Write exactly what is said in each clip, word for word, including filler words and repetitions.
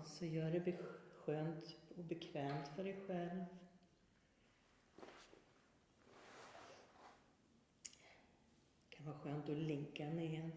så gör det skönt och bekvämt för dig själv. Det kan vara skönt att ligga ned.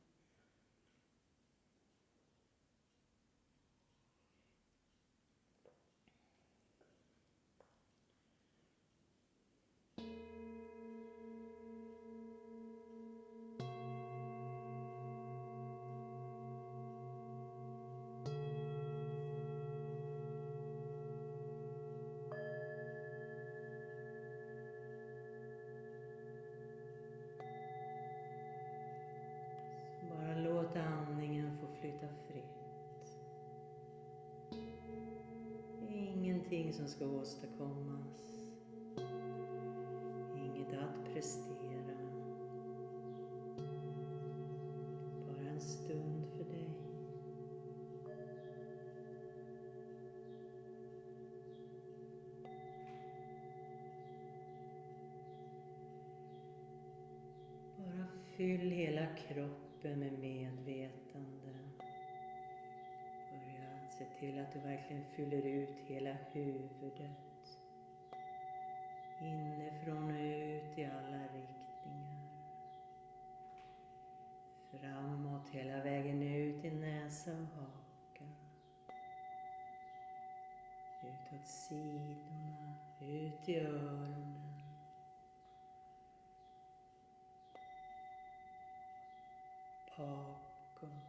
Bara låt andningen få flytta fritt. Ingenting som ska åstadkommas. Inget att prestera. Bara en stund för dig. Bara fyll hela kroppen med medvetande. Börja se till att du verkligen fyller ut hela huvudet. Inifrån och ut i alla riktningar. Framåt hela vägen ut i näsa och haka. Utåt sidorna, ut i öronen. Bakåt.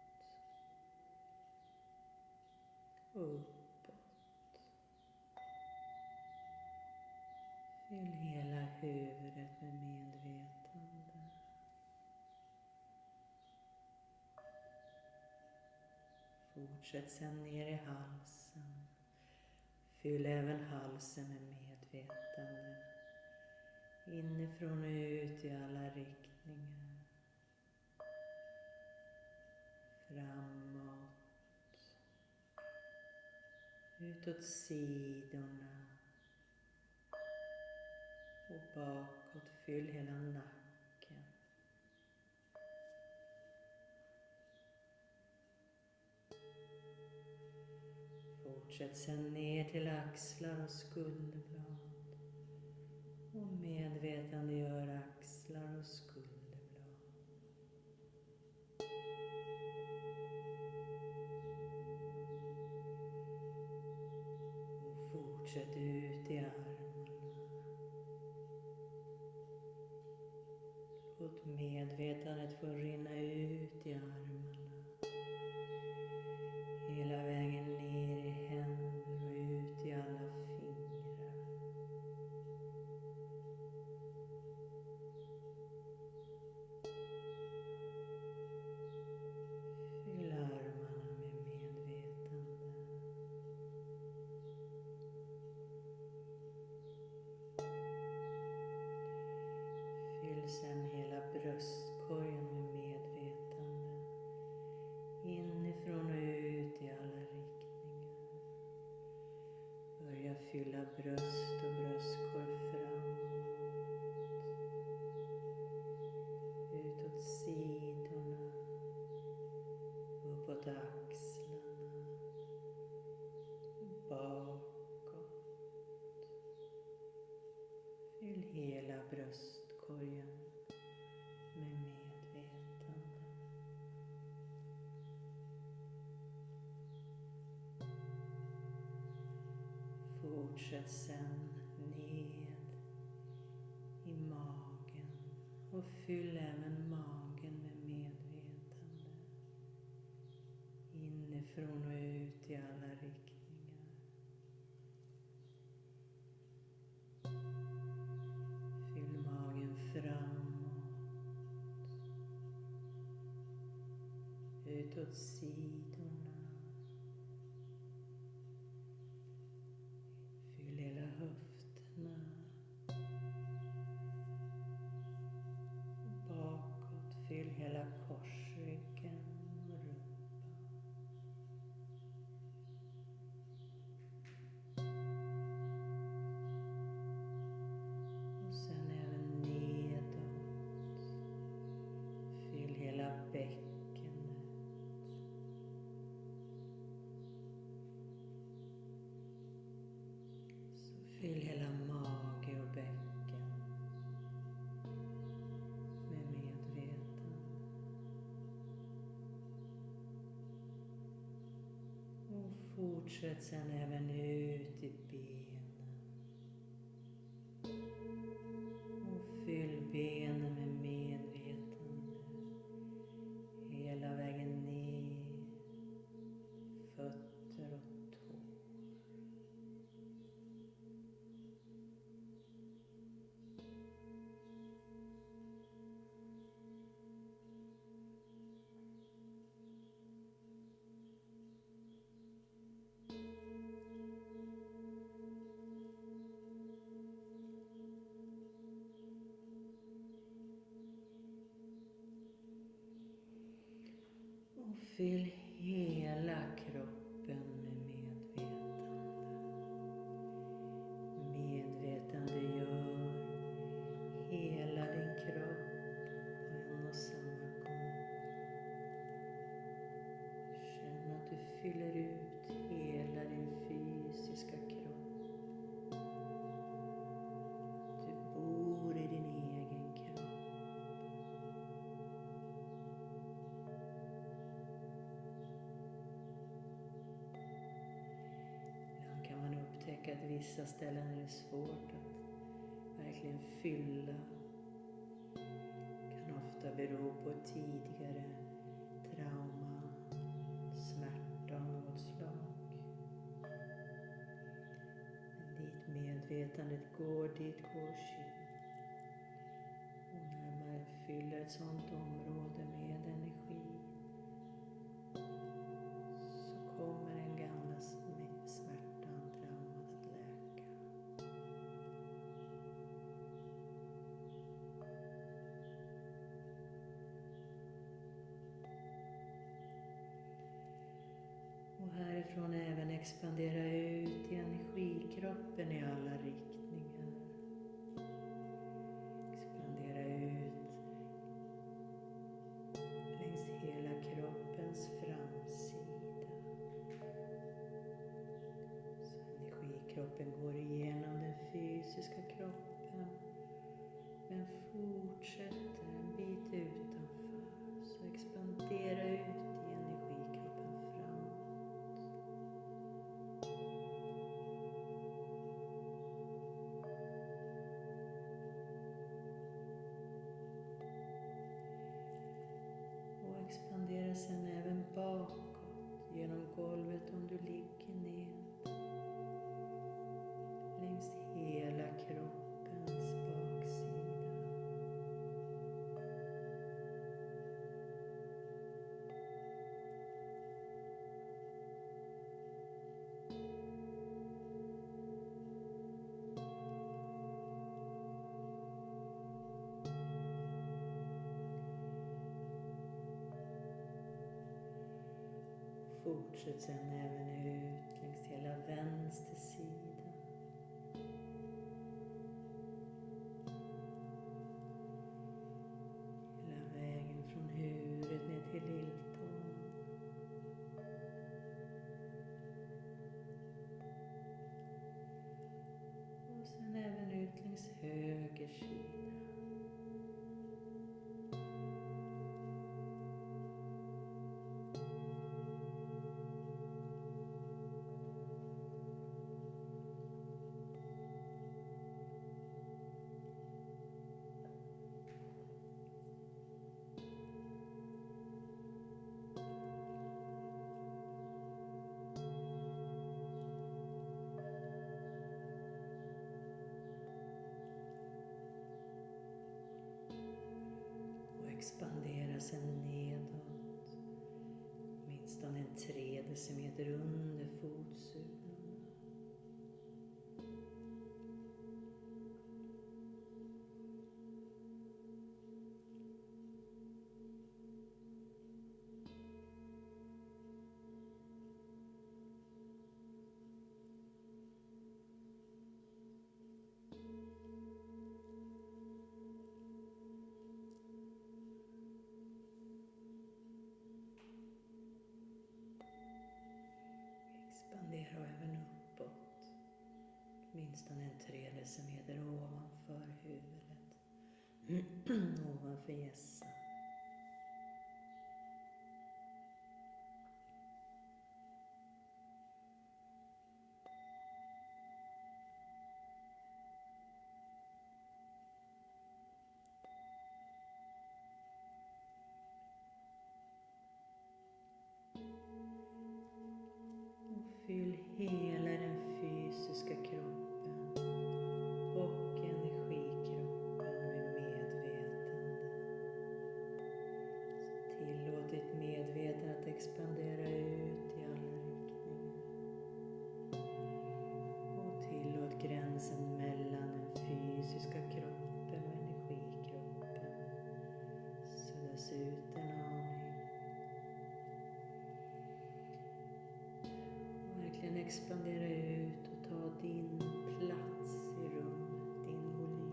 Uppåt. Fyll hela huvudet med medvetande. Fortsätt sedan ner i halsen. Fyll även halsen med medvetande. Inifrån och ut i alla riktningar. Framåt. Utåt sidorna. Och bakåt. Fyll hela nacken. Fortsätt sedan ner till axlar och skulderblad. Och medvetande gör axlar och skulderblad. Och fortsätt ut i armarna. Låt medvetandet få rinna ut i armarna. Hela vägen ner i händer och ut i alla fingrar. Fyll armarna med medvetande. Fyll sedan hela bröstkorgen med medvetande. Inifrån och ut i alla riktningar. Börja fylla bröst och bröstkorg framåt. Utåt sidorna. Uppåt axlarna. Bakåt. Fyll hela bröstkorgen med medvetande. Fortsätt sen ned i magen och fyll även magen med medvetande. Inifrån och ut i alla riktningar. Fyll magen framåt. Utåt sidorna. Fyll hela höfterna. Bakåt. Fyll hela korsryggen och rumpan. Och sen även nedåt. Fyll hela bäckenet. Fyll hela mage och bäcken med medvetande. Och fortsätt sedan även ut i benen. Och fyll benen med medvetande hela vägen ner, fötter och tår. Och fyll hela kroppen med medvetande. Medvetandegör hela din kropp på en och samma gång. Känn att du fyller ut hela din fysiska kropp. Du bor i din egen kropp. Upptäcka att vissa ställen är det svårt att verkligen fylla. Kan ofta bero på tidigare trauma, smärta av något slag. Men dit medvetandet går, dit går Qi. Och när man fyller ett sådant område med energi så kommer den gamla smärtan, traumat att läka. Och härifrån även expandera ut i energikroppen i alla riktningar. Expandera ut längs hela kroppens framsida. Så energikroppen går igenom den fysiska kroppen men fortsätter en bit utanför. Så expandera ut i energikroppen framåt. Och expandera sen även bakåt genom golvet om du ligger ner. Längs hela kroppens baksida. Fortsätt sen även ut längs hela vänster sida. Hela vägen från huvudet ner till lilltån. Och sen även ut längs höger sida. Expandera sen nedåt, minst en tre decimeter under fotsulorna. Expandera och Åtminstone en tre decimeter ovanför huvudet. Ovanför hjässan. Fyll hela den fysiska kroppen och energikroppen med medvetande. Tillåt ditt medvetande att expandera ut i alla riktningar. Och tillåt gränsen mellan den fysiska kroppen och energikroppen suddas ut en aning. Verkligen expandera ut och ta din plats i rummet, din volym.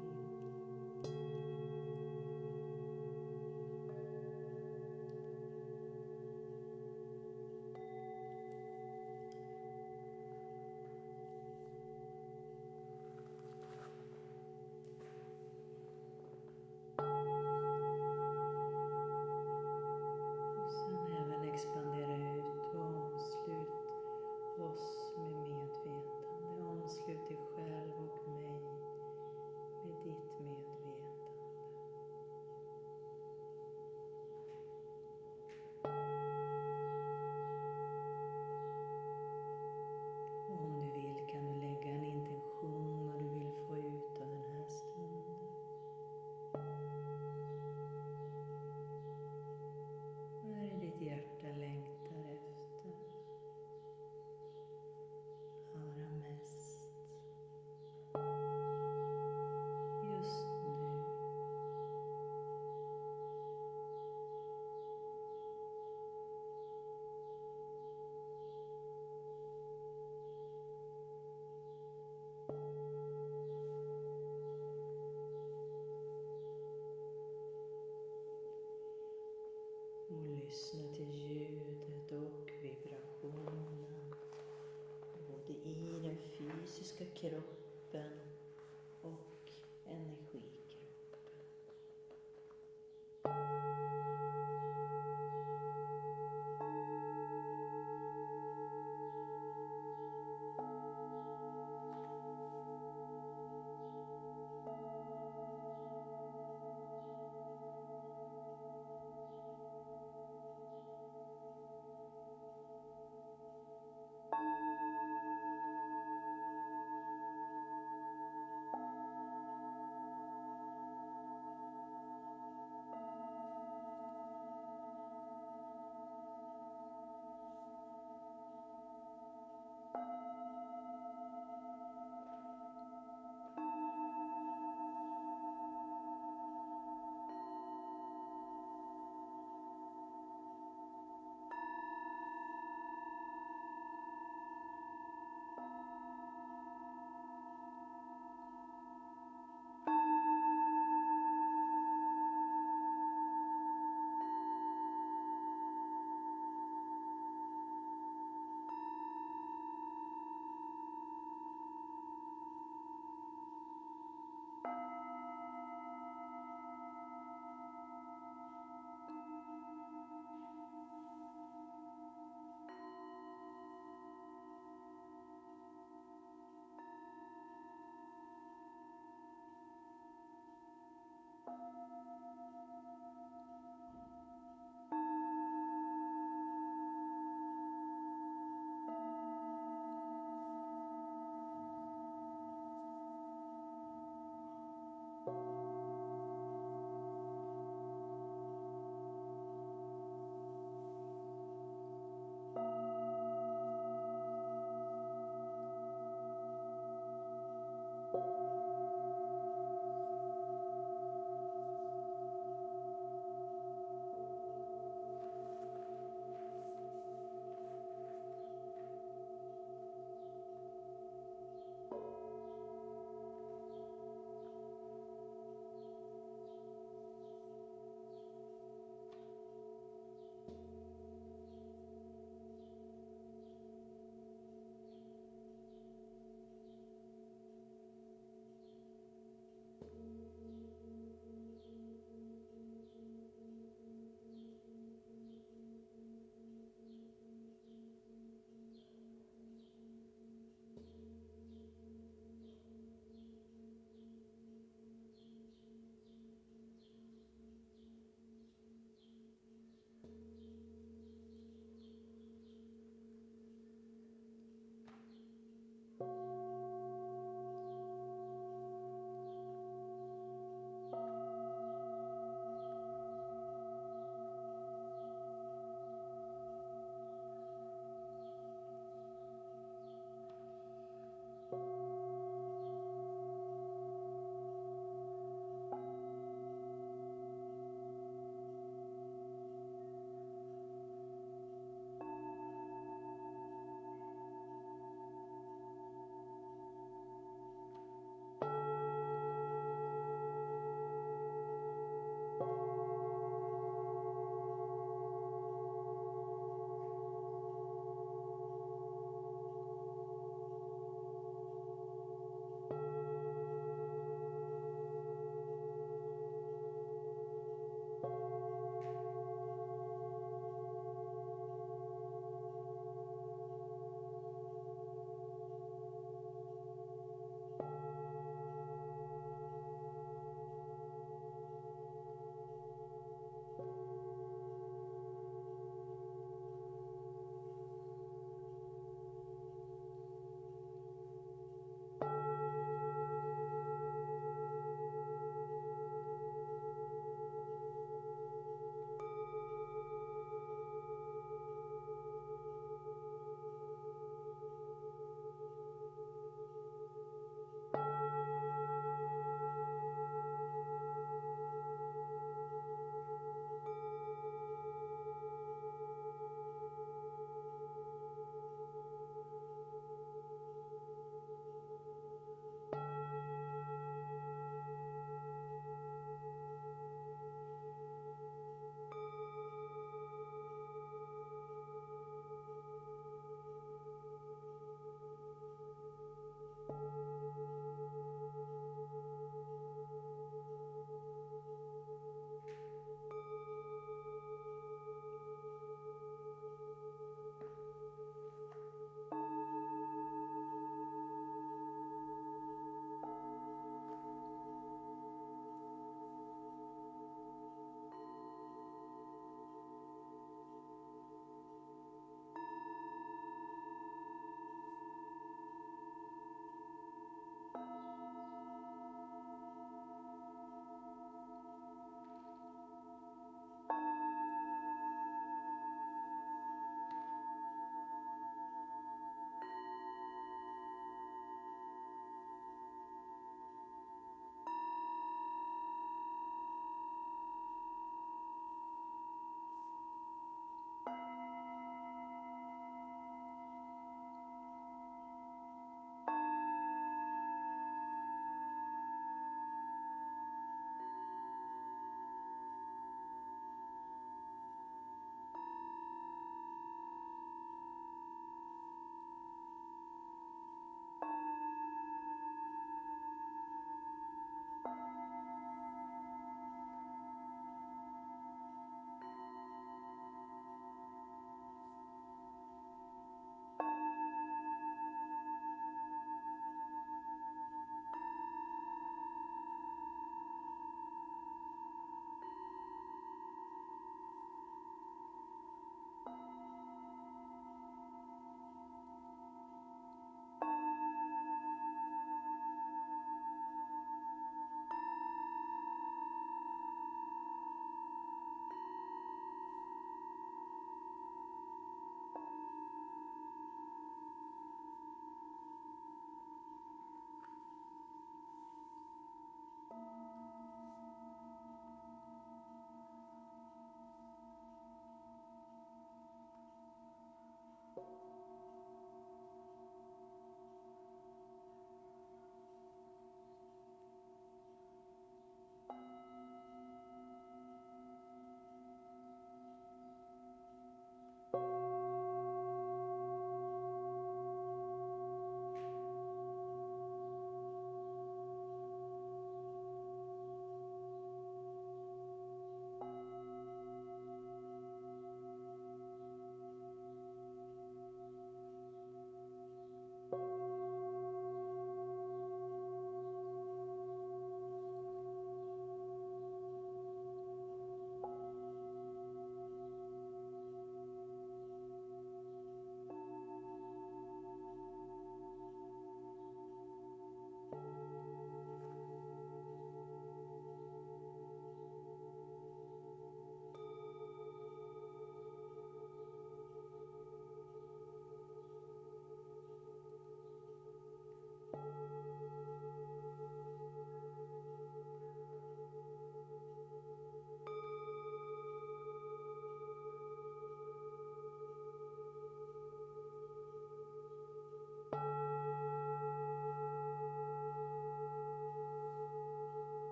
Och sen även expandera ut och omslut oss med medvetande. Omslut dig själv och mig med ditt medvetande. Och om du vill kan du lägga en intention vad du vill få ut av den här stunden. Vad är det ditt hjärta längtar efter? Allra mest just nu. Och lyssna till ljudet och vibrationen. Både i den fysiska kroppen och energikroppen.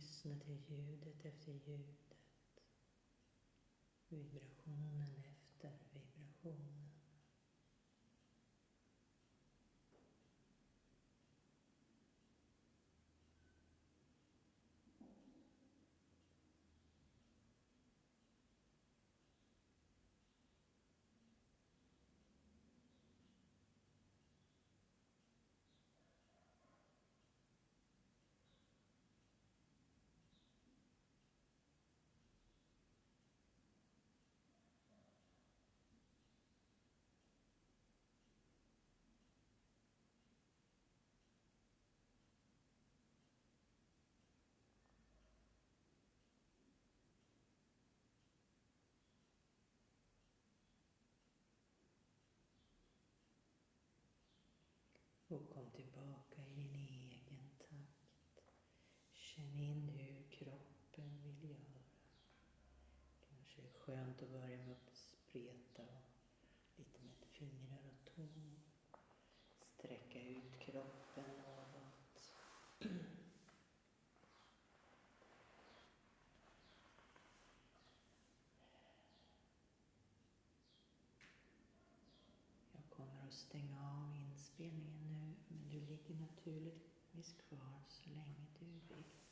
lyssna till ljudet efter ljudet. Vibrationen efter vibrationen. Och kom tillbaka i din egen takt. Känn in hur kroppen vill göra. Kanske är skönt att börja med att spreta lite med fingrar och tår. Sträcka ut kroppen något. Jag kommer att stänga av inspelningen nu, men du ligger naturligtvis kvar så länge du vill.